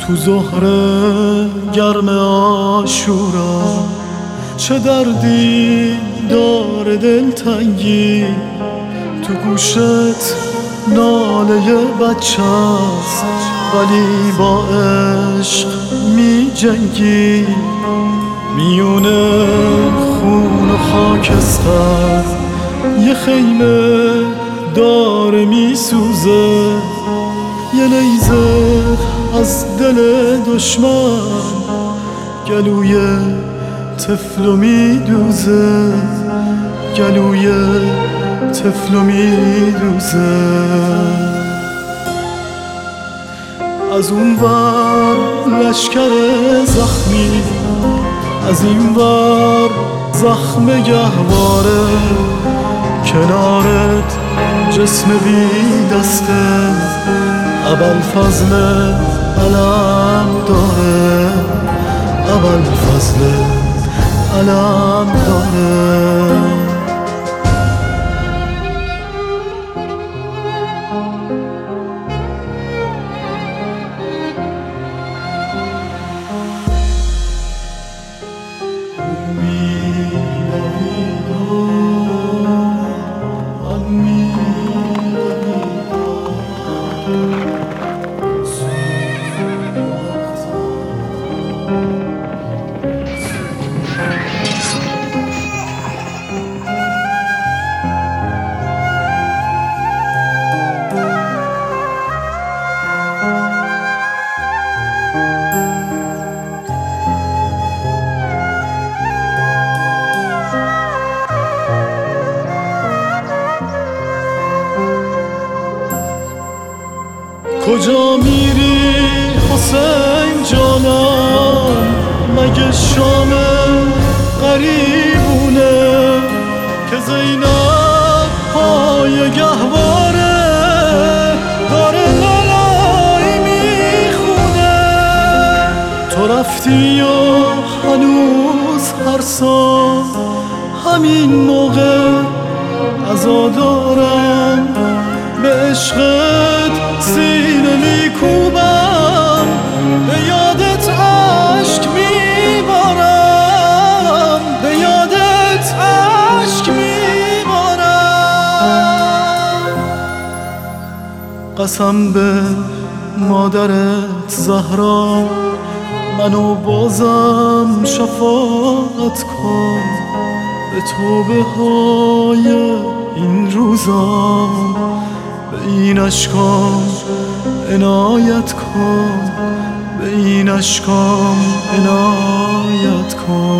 تو ظهر گرم عاشورا چه دردی داره دلتنگی، تو گوشت ناله بچه است ولی با عشق می جنگی. میونه خون و خاکستر یه خیمه داره می سوزه، یه نیزه از دل دشمن گلوی طفلو می دوزه، گلوی طفلو می دوزه. از اون ور لشکر زخمی، از این ور زخم گهواره، کنارت جسم بی دسته ابوالفضل علم داره، ابوالفضل علم داره. کجا میری حسین جانم، مگه شام قریبونه که زینب پای گهواره داره لالایی میخونه. تو رفتی و هنوز هر سال همین موقع عزا دارم، به عشقت سینه میکوبم، به یادت عشق میبارم، به یادت عشق میبارم. قسم به مادرت زهرا منو بازم شفاعت کن، به توبه های این روزا به این اشکام عنایت کن، به این اشکام عنایت کن.